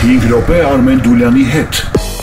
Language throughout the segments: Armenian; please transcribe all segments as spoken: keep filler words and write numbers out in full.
հինգ րոպե Արմեն Դուլյանի հետ։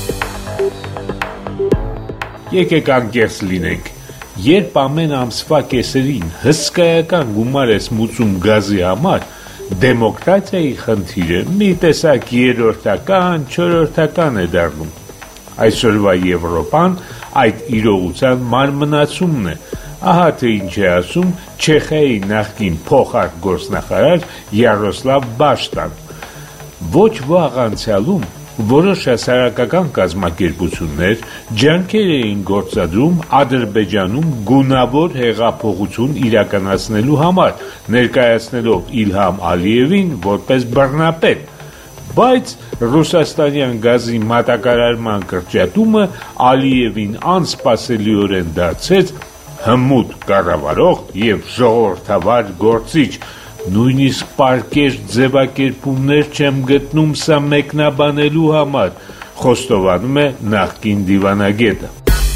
Եկեք անկեղծ լինենք, երբ ամեն ամսվա կեսերին հսկայական գումար ես մուծում գազի համար, դեմոկրատիայի խնդիրը մի տեսակ երրորդական, չորրորդական է դառնում։ Այսօրվա Եվրոպան այդ իրողության մարմնացումն է։ Ահա թե ինչ է ասում Չեխիայի նախկին փոխարտգործնախարար Յարոսլավ Բաշտան։ Ոչ վաղ անցյալում որոշ հասարակական կազմակերպություններ ջանքեր էին գործադրում Ադրբեջանում գունավոր հեղափոխություն իրականացնելու համար, ներկայացնելով Իլհամ Ալիևին որպես բռնապետ, բայց ռուսաստանյան գազի մատակարարման կրճատումը Ալիևին անսպասելիորեն դարձեց հմուտ կառավարող և ժողովրդավար գործիչ, նույնիսկ պարկեշտ ձևակերպումներ չեմ գտնում սա մեկնաբանելու համար, խոստովանում է նախկին դիվանագետը։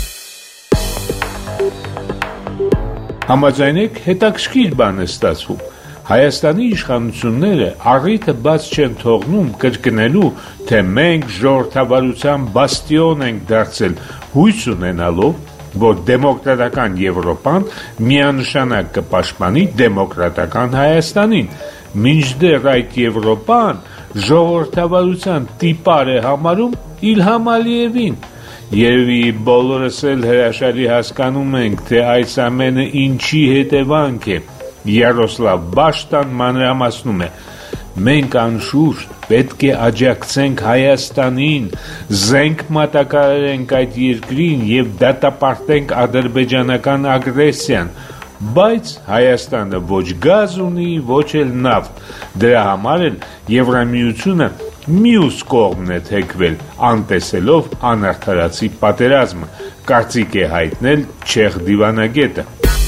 Համաձայնեք, հետաքրքիր բան է ստացվում։ Հայաստանի իշխանությունները առիթը բաց չեն թողնում կրկնելու, թե մենք ժողովրդավարության բաստիոն ենք դարձել, հույս ունենալով, որ դեմոկրատական Եվրոպան միանշանակ կպաշտպանի դեմոկրատական Հայաստանին, մինչդեռ այդ Եվրոպան ժողովրդավարության տիպար է համարում Իլհամ Ալիևին։ Երևի բոլորս էլ հրաշալի հասկանում ենք, թե այս ամենը ինչի հետևանք է։ Յարոսլավ Բաշտան մանրամասնում է. մենք անշուշտ պետք է աջակցենք Հայաստանին, զենք մատակարարենք այդ երկրին և դատապարտենք ադրբեջանական ագրեսիան, բայց Հայաստանը ոչ գազ ունի, ոչ էլ նավթ, դրա համար էլ Եվրամիությունը մյուս կողմն է թեքվել, անտեսելով անարդարացի պատերազմը, կարծիք է հայտնել չեխ դիվանագետը։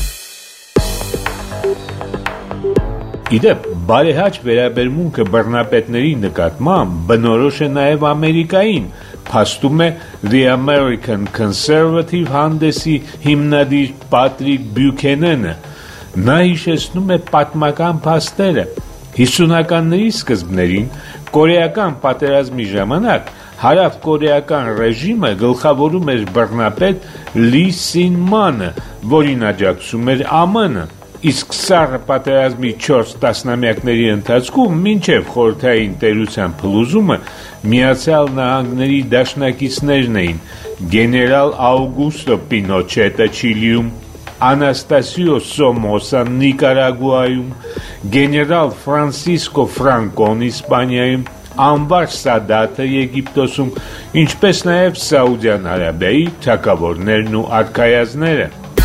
Իդեպ, բարեհաճ վերաբերմունքը բռնապետների նկատմամբ բնորոշ է նաև Ամերիկային, փաստում է The American Conservative հանդեսի հիմնադիր Պատրիկ Բյուքենենը։ Նա հիշեցնում է պատմական փաստերը։ հիսունականների սկզբներին կորեական պատերազմի ժամանակ հարավկորեական ռեժիմը գլխավորում էր բռնապետ Լի Սին Մանը, որին աջակցում էր ԱՄՆ-ը։ Իսկ սառը պատերազմի չորս տասնամյակների ընթացքում մինչև խորհրդային տերության փլուզումը Միացյալ Նահանգների դաշնակիցներն էին գեներալ Աուգուստո Պինոչետը Չիլիում, Անաստասիո Սոմոսը Նիկարագուայում, գեներալ Ֆրանսիսկո Ֆրանկոն Իսպանիայում, Անվար Սադաթը Եգիպտոսում, ինչպես նաև Սաուդյան Արաբիայի թագավորներն ու արքայազները։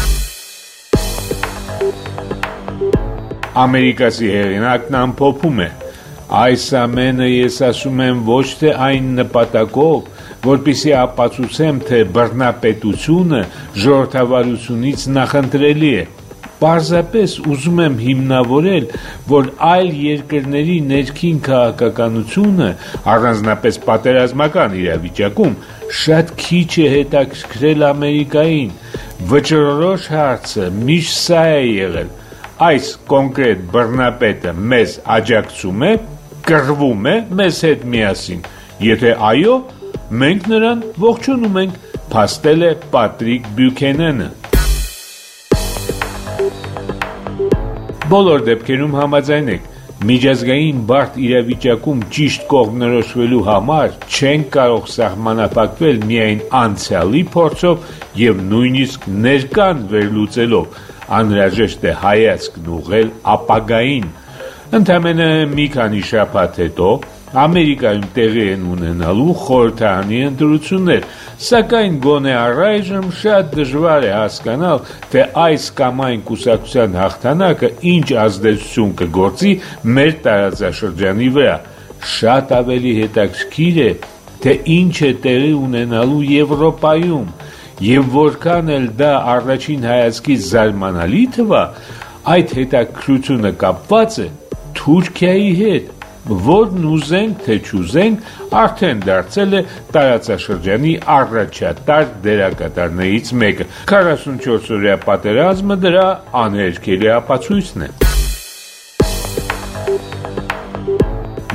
Ամերիկացի հեղինակն ամփոփում է. այս ամենը ես ասում եմ ոչ թե այն նպատակով, որպեսզի ապացուցեմ, թե բռնապետությունը ժողովրդավարությունից նախընտրելի է։ Պարզապես ուզում եմ հիմնավորել, որ այլ երկրների ներքին քաղաքականությունը, առանձնապես պատերազմական իրավիճակում, շատ քիչ է հետաքրքրել Ամերիկային։ Վճռորոշ հարցը միշտ սա է եղել. այս կոնկրետ բռնապետը մեզ աջակցում է, կռվում է մեզ հետ միասին, եթե այո, մենք նրան ողջունում ենք, փաստել է Պատրիկ Բյուքենենը։ Բոլոր դեպքերում համաձայնեք, միջազգային բարդ իրավիճակում ճիշտ կողմնորոշվելու համար չենք կարող սահմանափակվել միայն անցյալի փորձով և նույնիսկ ներկան վերլուծելով, անհրաժեշտ է հայացքն ուղղել ապագային։ Ընդամենը մի քանի շաբաթ հետո Ամերիկայում տեղի են ունենալու խորհրդարանի ընտրություններ, սակայն գոնե առայժմ շատ դժվար է հասկանալ, թե այս կամ այն կուսակցության հաղթանակը ինչ ազդեցություն կգործի մեր տարածաշրջանի վրա։ Շատ ավելի հետաքրքիր է, թե ինչ է տեղի ունենալու Եվրոպայում, և որքան էլ դա առաջին հայացքից զարմանալի թվա, այդ հետաքրքրությունը կապված է Թուրքիայի հետ, որն ուզենք թե չուզենք արդեն դարձել է տարածաշրջանի առաջատար դերակատարներից մեկը։ քառասունչորս-օրյա պատերազմը դրա անհերքելի ապացույցն է։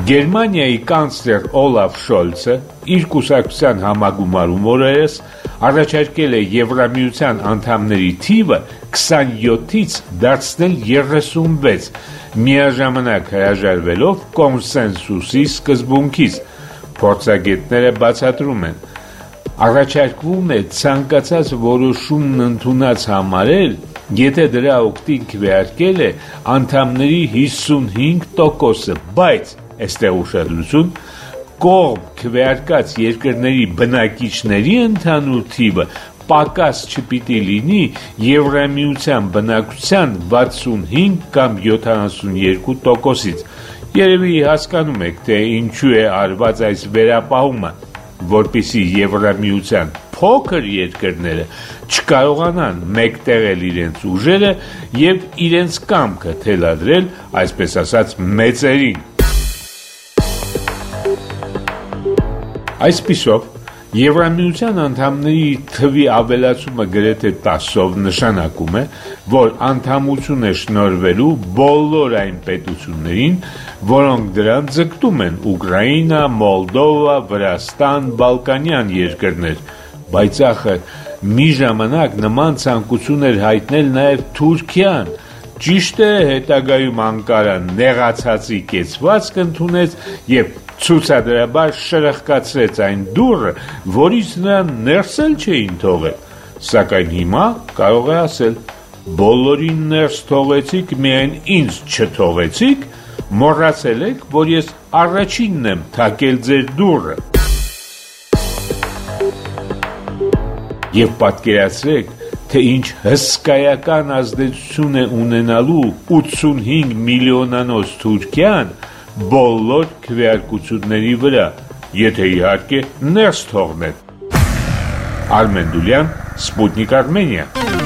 Գերմանիայի կանցլեր Օլաֆ Շոլցը իր կուսակցության համագումարում օրերս առաջարկել է Եվրամիության անդամների թիվը քսանյոթից դարձնել երեսունվեց, միաժամանակ հրաժարվելով կոնսենսուսի սկզբունքից։ Փորձագետները բացատրում են. առաջարկվում է ցանկացած որոշումն ընդունած համարել, եթե դրա օգտին քվեարկել է անդամների հիսունհինգ տոկոսը, բայց այստեղ ուշադրություն, կողմ քվեարկած երկրների բնակիչների ընդհանուր թիվը պակաս չպիտի լինի Եվրամիության բնակչության վաթսունհինգ կամ յոթանասունյոթ տոկոսից։ Երևի հասկանում եք, թե ինչու է արված այս վերապահումը, որպեսզի Եվրամիության փոքր երկրները չկարողանան մեկտեղել իրենց ուժերը եւ իրենց կամքը թելադրել, այսպես ասած, մեծերին։ Այսպիսով, Եվրամիության անդամների թվի ավելացումը գրեթե տասով նշանակում է, որ անդամություն է շնորհվելու բոլոր այն պետություններին, որոնք դրան ձգտում են՝ Ուկրաինա, Մոլդովա, Վրաստան, Բալկանյան երկրներ, բայց ախր մի ժամանակ նման ցանկություն էր հայտնել նաև Թուրքիան։ Ճիշտ է, հետագայում Անկարան նեղացածի կեցվածք ընդունեց եւ ցուցադրաբար շրխկացրեց այն դուռը, որից նրան ներսել չէին թողել, սակայն հիմա կարող է ասել. բոլորին ներս թողեցիք, միայն ինձ չթողեցիք, մոռացել եք, որ ես առաջինն եմ թակել ձեր դուռը։ Եվ պատկերացրեք, թե ինչ հսկայական ազդեցություն է ունենալու ութսունհինգ միլիոնանոց Թուրքիան բոլոր քվեարկությունների վրա, եթե իհարկե ներս թողնեն։ Արմեն Դուլյան, Սպուտնիկ Արմենիա։